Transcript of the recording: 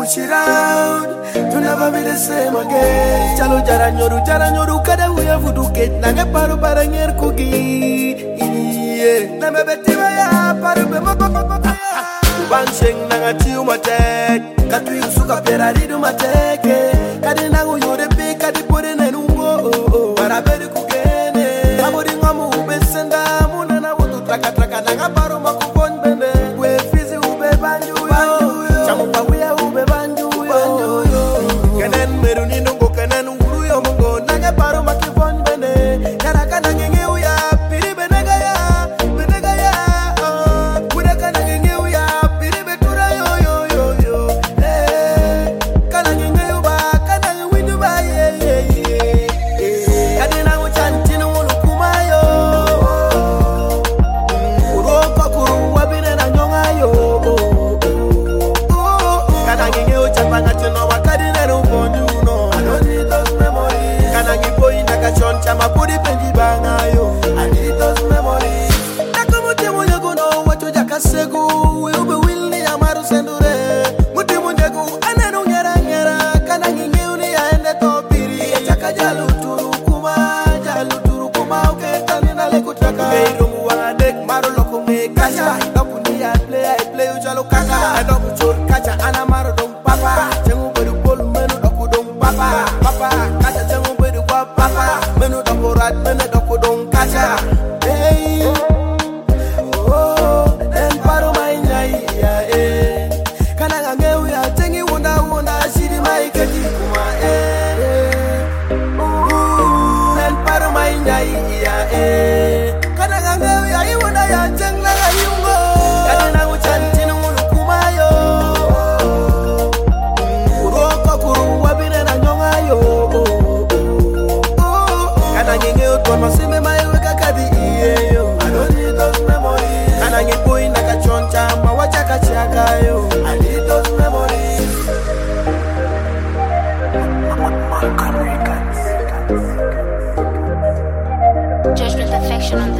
shit out. To never be the same again. Chalo jara nyoru kada uya vudu ket. Nange paru barangyer kugi. Name betiwa ya paru be moko. Bansheng nanga tiu matek. Katu yusuka perari du mateke. Kadi nangu yore pe kadi pore nenungo. Baraberi kugene. Kabodi ngamu ubesenda. Munana wutu traka nanga paru makubon bene. We fizi ube banju yo. Chamupa uya ube banju yo. Kenen meruni nungo kenen uru yo mungo. Nanga paru makibon bene. Yaraka nange uya piri benega ya. Benega ya. Udaka nange uya piri betura yo. Kana nge uba kana windu ba ye. Kadina uchantinu mulu kumayo. Uroko kuru wabine na nyonga yo. Kana nge uchapanga tino wakadine ruponju no. I don't need those memories. Kana nge boy nakachon chama pudi penji banga yo. I need those memories. Nakumutimu yogu no watu jakasegu. Ube willi amaru sendure. Mutimu njegu anenu nyera. Kana nge uni ya ende topiri. Chaka jaluturu kuma uketani na lekutraka. Ngeirumu wangadek maru loko ngekacha. Doku ni I play ujalo kaka. Doku chur kacha ana maru dong papa. Chengu bedu bol menu doku dong papa. Kacha chengu bedu kwa papa. Menu doku rat menu doku dong kacha. Hey. En paru mainyai ya Kana ngangeu ya tengi wunda shiri maiketi kuma En paru mainyai ya Kana ngangeu ya iwunda ya tengla yungo Kana nangu chantinu mulu kumayo Uroko kuru wabine na nyonga yo Kana ngengeu tuwa masime maiweka kadi iye yo I don't need those memories Kana ngeboy nakachoncha mawachaka chaka yo I need those memories Judgment affection on the